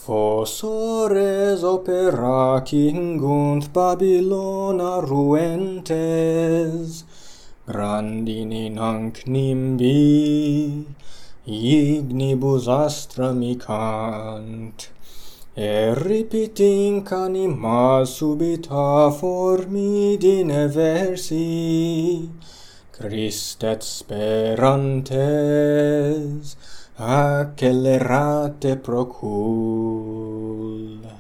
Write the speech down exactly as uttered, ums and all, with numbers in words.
Fosores opera cingunt Babylona ruentes, grandini nunc nimbi, ignibus astra micant, eripitinc anima subita formidine versi, Christet sperantes, accelerate procul.